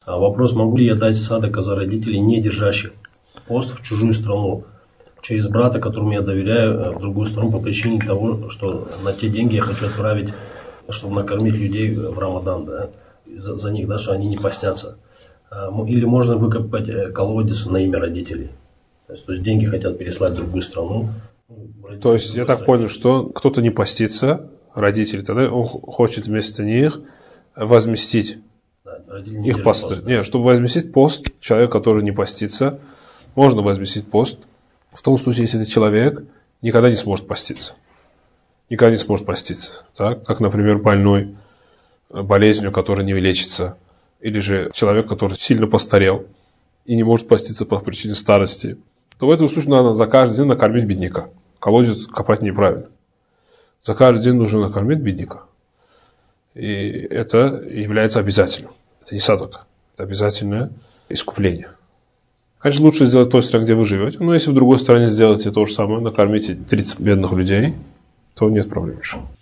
Вопрос, могу ли я дать садака за родителей, не держащих пост, в чужую страну, через брата, которому я доверяю, в другую страну по причине того, что на те деньги я хочу отправить, чтобы накормить людей в Рамадан, да, за них, да, что они не постятся. Или можно выкопать колодец на имя родителей. То есть деньги хотят переслать в другую страну. То есть я так понял, что кто-то не постится, родители, тогда он хочет вместо них возместить их посты. Нет, чтобы возместить пост, человек, который не постится, можно возместить пост в том случае, если этот человек никогда не сможет поститься. Никогда не сможет поститься. Так? Как, например, больной болезнью, которая не лечится. Или же человек, который сильно постарел и не может поститься по причине старости. То в этом случае надо за каждый день накормить бедняка. Колодец копать неправильно. За каждый день нужно накормить бедняка. И это является обязательным. Это не садака. Это обязательное искупление. Конечно, лучше сделать в той стране, где вы живете. Но если в другой стране сделаете то же самое, накормите 30 бедных людей, то нет проблем.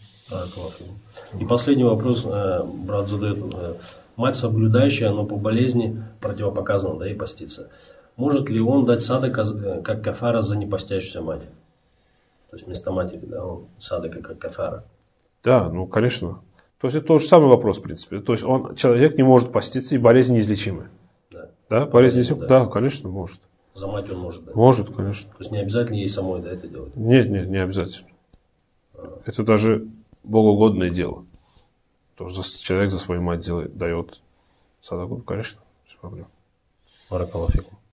И последний вопрос брат задает. Мать соблюдающая, но по болезни противопоказана, да, и постится. Может ли он дать садака как кафара за непостящуюся мать? То есть вместо матери, да, он садака как кафара. Да, ну конечно. То есть это тот же самый вопрос, в принципе. То есть человек не может поститься, и болезнь неизлечимая. Да, болезнь неизлечимая? Да, конечно, может. За мать он может, да? Может, конечно. То есть не обязательно ей самой, да, это делать? Нет, не обязательно. Это даже богоугодное дело. То, что человек за свою мать дает садаку, конечно, без проблем. Баракаллаху фикум.